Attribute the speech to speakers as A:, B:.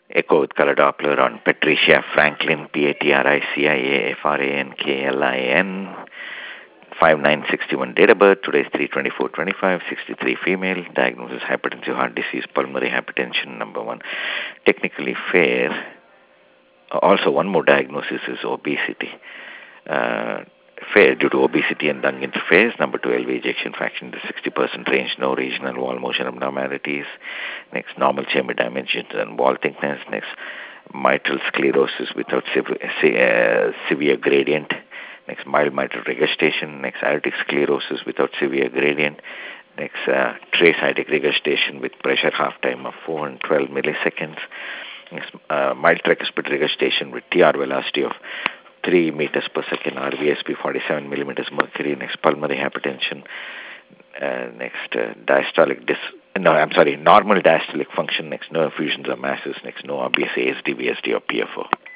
A: Echo with color Doppler on Patricia Franklin, Patriciafranklin, 5961 date of birth. Today is 3/24/25, 63 female. Diagnosis hypertensive heart disease, pulmonary hypertension, number one. Technically fair. Also, one more diagnosis is obesity. Uh, Fair due to obesity and lung interface. Number two, LV ejection fraction in the 60% range. No regional wall motion abnormalities. Next, normal chamber damage and wall thickness. Next, mitral sclerosis without severe gradient. Next, mild mitral regurgitation. Next, aortic sclerosis without severe gradient. Next, trace aortic regurgitation with pressure half time of 412 milliseconds. Next, mild tricuspid regurgitation with TR velocity of 3 meters per second, RVSP 47 millimeters mercury. Next, pulmonary hypertension. Next, normal diastolic function. Next, no effusions or masses. Next, no obvious ASD, VSD, or PFO.